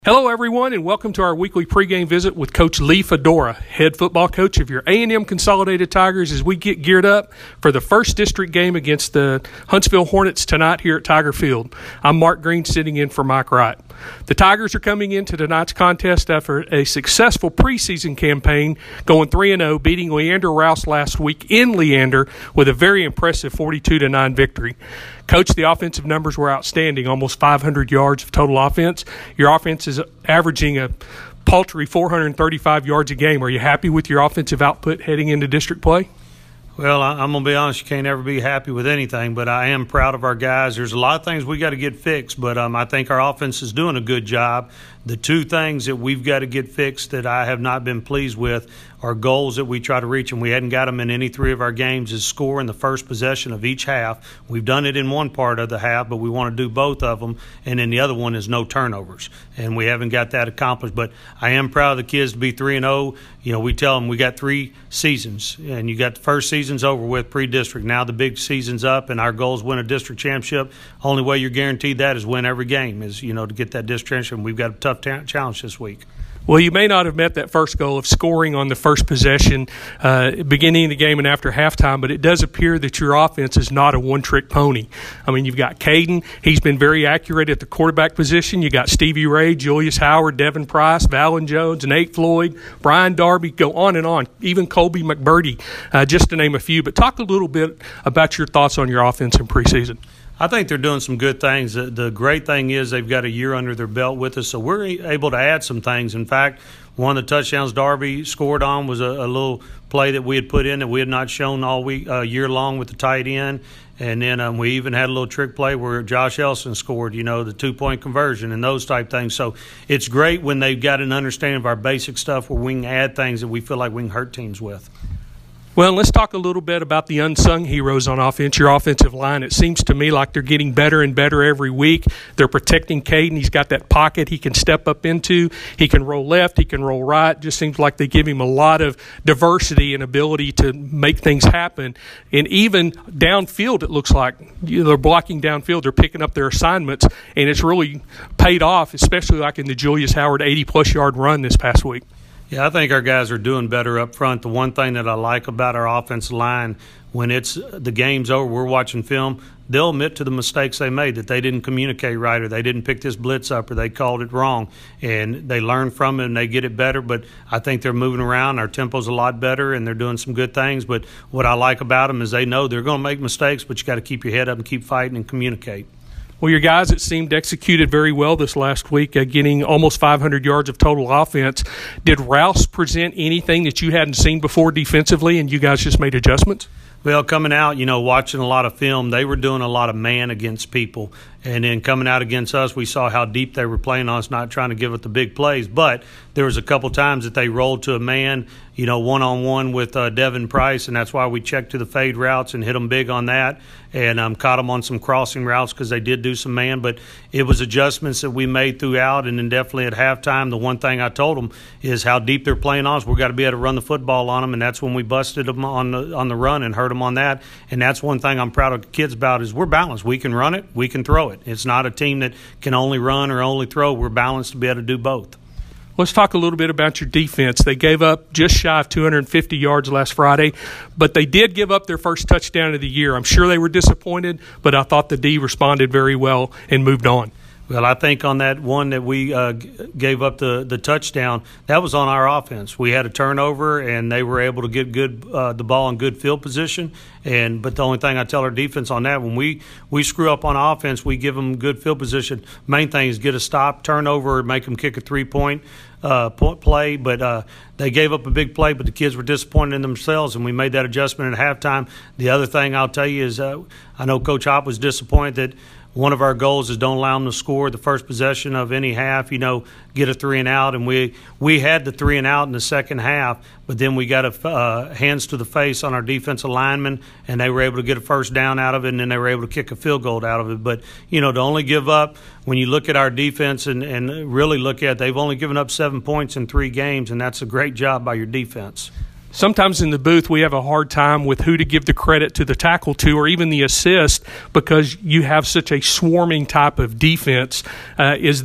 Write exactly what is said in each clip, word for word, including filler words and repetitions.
Hello, everyone, and welcome to our weekly pregame visit with Coach Lee Fedora, head football coach of your A and M Consolidated Tigers, as we get geared up for the first district game against the Huntsville Hornets tonight here at Tiger Field. I'm Mark Green, sitting in for Mike Wright. The Tigers are coming into tonight's contest after a successful preseason campaign, going three and oh, beating Leander Rouse last week in Leander with a very impressive forty-two to nine victory. Coach, the offensive numbers were outstanding, almost five hundred yards of total offense. Your offense is averaging a paltry four hundred thirty-five yards a game. Are you happy with your offensive output heading into district play? Well, I'm going to be honest, you can't ever be happy with anything, but I am proud of our guys. There's a lot of things we got to get fixed, but um, I think our offense is doing a good job. The two things that we've got to get fixed that I have not been pleased with are goals that we try to reach, and we hadn't got them in any three of our games, is score in the first possession of each half. We've done it in one part of the half, but we want to do both of them, and then the other one is no turnovers, and we haven't got that accomplished. But I am proud of the kids to be three and oh. You know, we tell them we got three seasons, and you got the first season's over with pre-district. Now the big season's up, and our goal is win a district championship. Only way you're guaranteed that is win every game, is, you know, to get that district championship. We've got a tough ta- challenge this week. Well, you may not have met that first goal of scoring on the first possession, uh, beginning of the game and after halftime, but it does appear that your offense is not a one-trick pony. I mean, you've got Caden. He's been very accurate at the quarterback position. You got Stevie Ray, Julius Howard, Devin Price, Valen Jones, Nate Floyd, Brian Darby, go on and on, even Colby McBurdy, uh, just to name a few. But talk a little bit about your thoughts on your offense in preseason. I think they're doing some good things. The, the great thing is they've got a year under their belt with us, so we're able to add some things. In fact, one of the touchdowns Darby scored on was a, a little play that we had put in that we had not shown all week, uh, year long with the tight end. And then um, we even had a little trick play where Josh Elson scored, you know, the two-point conversion and those type things. So it's great when they've got an understanding of our basic stuff where we can add things that we feel like we can hurt teams with. Well, let's talk a little bit about the unsung heroes on offense, your offensive line. It seems to me like they're getting better and better every week. They're protecting Caden. He's got that pocket he can step up into. He can roll left. He can roll right. Just seems like they give him a lot of diversity and ability to make things happen. And even downfield, it looks like you know, they're blocking downfield. They're picking up their assignments, and it's really paid off, especially like in the Julius Howard eighty-plus yard run this past week. Yeah, I think our guys are doing better up front. The one thing that I like about our offensive line, when it's the game's over, we're watching film, they'll admit to the mistakes they made, that they didn't communicate right or they didn't pick this blitz up or they called it wrong. And they learn from it and they get it better. But I think they're moving around. Our tempo's a lot better and they're doing some good things. But what I like about them is they know they're going to make mistakes, but you got to keep your head up and keep fighting and communicate. Well, your guys, it seemed, executed very well this last week, uh, getting almost five hundred yards of total offense. Did Rouse present anything that you hadn't seen before defensively, and you guys just made adjustments? Well, coming out, you know, watching a lot of film, they were doing a lot of man against people. And then coming out against us, we saw how deep they were playing on us, not trying to give up the big plays. But there was a couple times that they rolled to a man, you know, one-on-one with uh, Devin Price, and that's why we checked to the fade routes and hit them big on that and um, caught them on some crossing routes because they did do some man. But it was adjustments that we made throughout, and then definitely at halftime, the one thing I told them is how deep they're playing on us. We've got to be able to run the football on them, and that's when we busted them on the, on the run and hurt them on that. And that's one thing I'm proud of the kids about is we're balanced. We can run it, we can throw it. It's not a team that can only run or only throw. We're balanced to be able to do both. Let's talk a little bit about your defense. They gave up just shy of two hundred fifty yards last Friday, but they did give up their first touchdown of the year. I'm sure they were disappointed, but I thought the D responded very well and moved on. Well, I think on that one that we uh, gave up the, the touchdown, that was on our offense. We had a turnover, and they were able to get good uh, the ball in good field position. And but the only thing I tell our defense on that, when we, we screw up on offense, we give them good field position. Main thing is get a stop, turnover, make them kick a three-point uh, point play. But uh, they gave up a big play, but the kids were disappointed in themselves, and we made that adjustment at halftime. The other thing I'll tell you is uh, I know Coach Hopp was disappointed that one of our goals is don't allow them to score the first possession of any half, you know, get a three and out. And we we had the three and out in the second half, but then we got a uh, hands to the face on our defensive linemen, and they were able to get a first down out of it, and then they were able to kick a field goal out of it. But, you know, to only give up, when you look at our defense and, and really look at, they've only given up seven points in three games, and that's a great job by your defense. sometimes in the booth we have a hard time with who to give the credit to the tackle to or even the assist because you have such a swarming type of defense. Uh, is that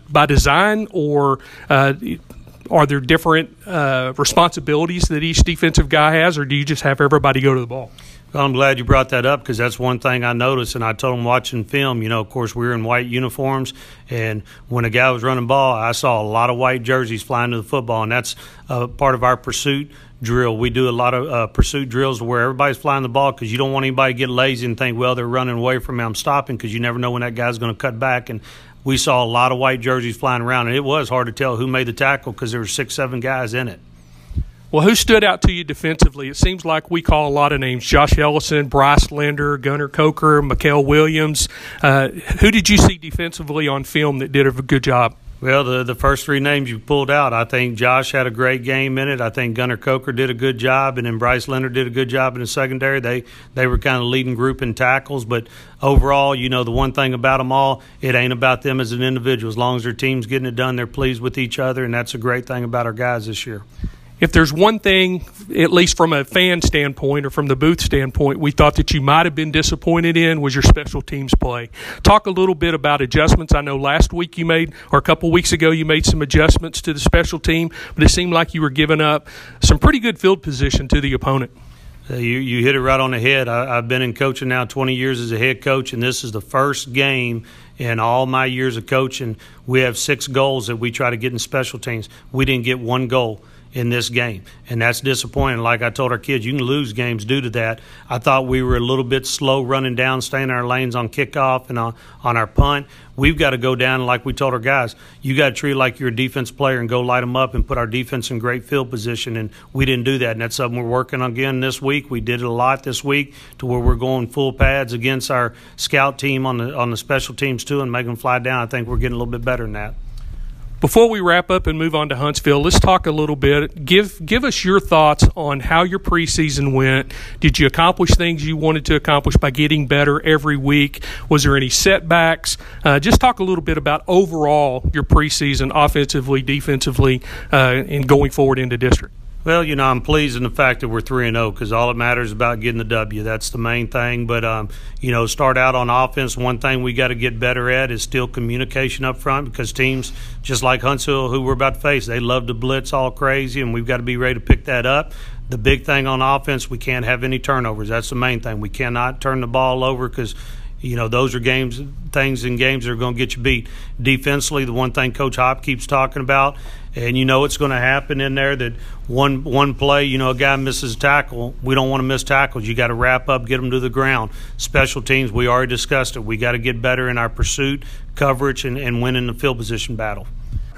by design, or uh, are there different uh, responsibilities that each defensive guy has, or do you just have everybody go to the ball? Well, I'm glad you brought that up because that's one thing I noticed, and I told them watching film, you know, of course, we were in white uniforms, and when a guy was running ball, I saw a lot of white jerseys flying to the football, and that's uh, part of our pursuit drill. We do a lot of uh, pursuit drills where everybody's flying the ball because you don't want anybody to get lazy and think, well, they're running away from me, I'm stopping, because you never know when that guy's going to cut back. And we saw a lot of white jerseys flying around, and it was hard to tell who made the tackle because there were six, seven guys in it. Well, who stood out to you defensively? It seems like we call a lot of names: Josh Ellison, Bryce Linder, Gunnar Coker, Mikael Williams. Uh, who did you see defensively on film that did a good job? Well, the the first three names you pulled out, I think Josh had a great game in it. I think Gunnar Coker did a good job, and then Bryce Linder did a good job in the secondary. They they were kind of leading group in tackles, but overall, you know, the one thing about them all, it ain't about them as an individual. As long as their team's getting it done, they're pleased with each other, and that's a great thing about our guys this year. If there's one thing, at least from a fan standpoint or from the booth standpoint, we thought that you might have been disappointed in, was your special teams play. Talk a little bit about adjustments. I know last week you made, or a couple weeks ago, you made some adjustments to the special team, but it seemed like you were giving up some pretty good field position to the opponent. Uh, you, you hit it right on the head. I, I've been in coaching now twenty years as a head coach, and this is the first game in all my years of coaching. We have six goals that we try to get in special teams. We didn't get one goal in this game, and that's disappointing. Like I told our kids, you can lose games due to that. I thought we were a little bit slow running down, staying in our lanes on kickoff and on, on our punt. We've got to go down, like we told our guys, you got to treat it like you're a defense player and go light them up and put our defense in great field position, and we didn't do that, and that's something we're working on again this week. We did it a lot this week to where we're going full pads against our scout team on the on the special teams too and make them fly down. I think we're getting a little bit better than that. Before we wrap up and move on to Huntsville, let's talk a little bit. Give give us your thoughts on how your preseason went. Did you accomplish things you wanted to accomplish by getting better every week? Was there any setbacks? Uh, just talk a little bit about overall your preseason, offensively, defensively, uh, and going forward into district. Well, you know, I'm pleased in the fact that we're three and oh because all that matters is about getting the W. That's the main thing. But, um, you know, start out on offense, one thing we got to get better at is still communication up front because teams just like Huntsville, who we're about to face, they love to blitz all crazy, and we've got to be ready to pick that up. The big thing on offense, we can't have any turnovers. That's the main thing. We cannot turn the ball over because – you know, those are games, things in games that are going to get you beat. Defensively, the one thing Coach Hop keeps talking about, and you know it's going to happen in there that one one play, you know, a guy misses a tackle. We don't want to miss tackles. You got to wrap up, get them to the ground. Special teams, we already discussed it. We got to get better in our pursuit, coverage, and, and win in the field position battle.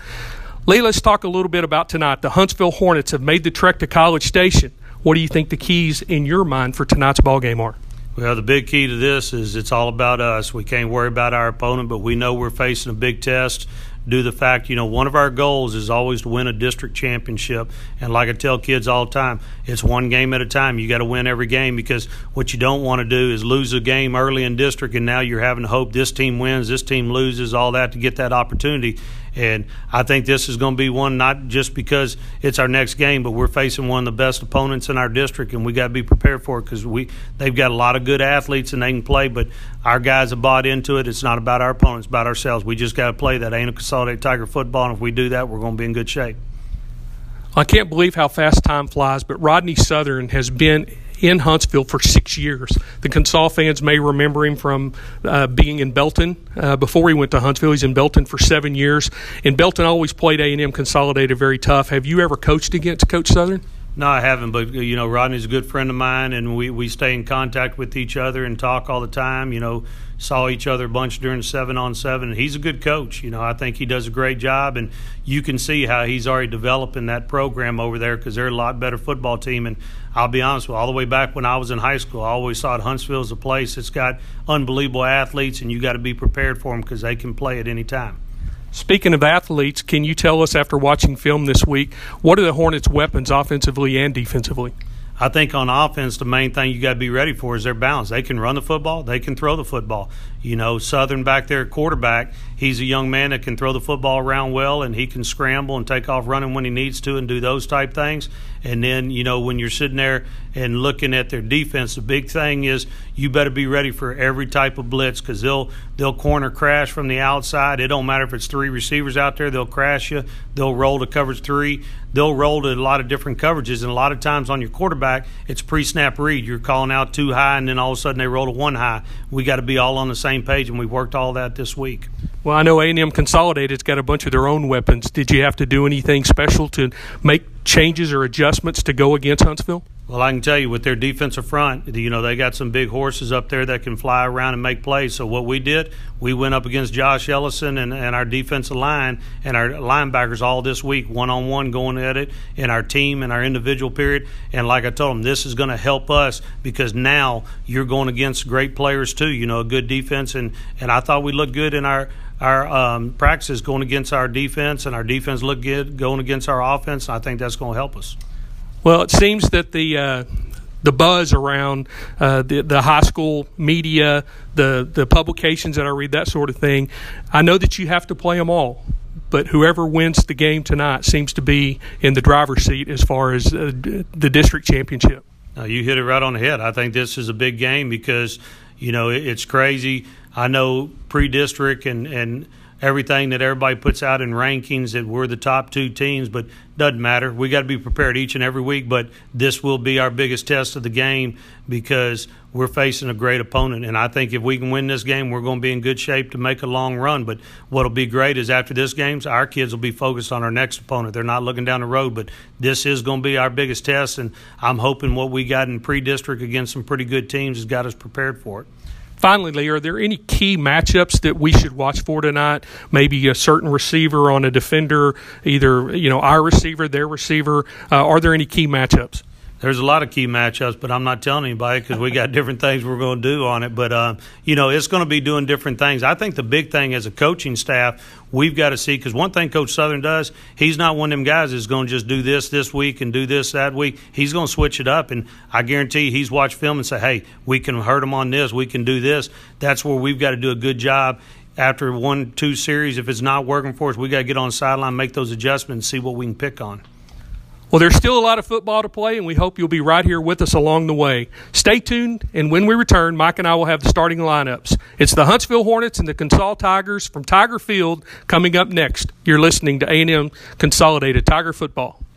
Lee, let's talk a little bit about tonight. The Huntsville Hornets have made the trek to College Station. What do you think the keys in your mind for tonight's ball game are? Well, the big key to this is it's all about us. We can't worry about our opponent, but we know we're facing a big test due to the fact, you know, one of our goals is always to win a district championship. And like I tell kids all the time, it's one game at a time. You got to win every game because what you don't want to do is lose a game early in district and now you're having to hope this team wins, this team loses, all that to get that opportunity. And I think this is going to be one not just because it's our next game, but we're facing one of the best opponents in our district, and we got to be prepared for it because we they've got a lot of good athletes and they can play, but our guys have bought into it. It's not about our opponents, it's about ourselves. We just got to play that. Ain't a Consolidated Tiger football, and if we do that, we're going to be in good shape. I can't believe how fast time flies, but Rodney Southern has been in Huntsville for six years. The Consol fans may remember him from uh, being in Belton uh, before he went to Huntsville. He's in Belton for seven years. And Belton always played A and M Consolidated very tough. Have you ever coached against Coach Southern? No, I haven't, but, you know, Rodney's a good friend of mine, and we, we stay in contact with each other and talk all the time. You know, saw each other a bunch during seven on seven, and he's a good coach. You know, I think he does a great job, and you can see how he's already developing that program over there because they're a lot better football team. And I'll be honest with you, all the way back when I was in high school, I always thought Huntsville is a place that's got unbelievable athletes, and you got to be prepared for them because they can play at any time. Speaking of athletes, can you tell us, after watching film this week, what are the Hornets' weapons offensively and defensively? I think on offense, the main thing you got to be ready for is their balance. They can run the football, they can throw the football. You know, Southern back there at quarterback, he's a young man that can throw the football around well, and he can scramble and take off running when he needs to and do those type things. And then, you know, when you're sitting there and looking at their defense, the big thing is you better be ready for every type of blitz, because they'll they'll corner crash from the outside. It don't matter if it's three receivers out there. They'll crash you. They'll roll to coverage three. They'll roll to a lot of different coverages, and a lot of times on your quarterback, it's pre-snap read. You're calling out too high, and then all of a sudden they roll to one high. We got to be all on the same page, and we worked all that this week. Well, I know A and M Consolidated's got a bunch of their own weapons. Did you have to do anything special to make changes or adjustments to go against Huntsville? Well, I can tell you with their defensive front, you know, they got some big horses up there that can fly around and make plays. So what we did, we went up against Josh Ellison and, and our defensive line and our linebackers all this week, one-on-one going at it in our team and our individual period. And like I told them, this is going to help us because now you're going against great players too, you know, a good defense. And, and I thought we looked good in our our um, practices going against our defense, and our defense looked good going against our offense. And I think that's going to help us. Well, it seems that the uh, the buzz around uh, the the high school media, the the publications that I read, that sort of thing, I know that you have to play them all, but whoever wins the game tonight seems to be in the driver's seat as far as uh, the district championship. No, you hit it right on the head. I think this is a big game because, you know, it, it's crazy. I know pre-district and, and everything that everybody puts out in rankings that we're the top two teams, but doesn't matter. We got to be prepared each and every week, but this will be our biggest test of the game because we're facing a great opponent. And I think if we can win this game, we're going to be in good shape to make a long run. But what'll be great is after this game, our kids will be focused on our next opponent. They're not looking down the road, but this is going to be our biggest test, and I'm hoping what we got in pre-district against some pretty good teams has got us prepared for it. Finally, Lee, are there any key matchups that we should watch for tonight? Maybe a certain receiver on a defender, either you know our receiver, their receiver. Uh, are there any key matchups? There's a lot of key matchups, but I'm not telling anybody because we got different things we're going to do on it. But, uh, you know, it's going to be doing different things. I think the big thing as a coaching staff, we've got to see, because one thing Coach Southern does, he's not one of them guys that's going to just do this this week and do this that week. He's going to switch it up, and I guarantee you he's watched film and say, hey, we can hurt him on this, we can do this. That's where we've got to do a good job. After one, two series, if it's not working for us, we got to get on the sideline, make those adjustments, and see what we can pick on. Well, there's still a lot of football to play, and we hope you'll be right here with us along the way. Stay tuned, and when we return, Mike and I will have the starting lineups. It's the Huntsville Hornets and the Consol Tigers from Tiger Field coming up next. You're listening to A and M Consolidated Tiger Football.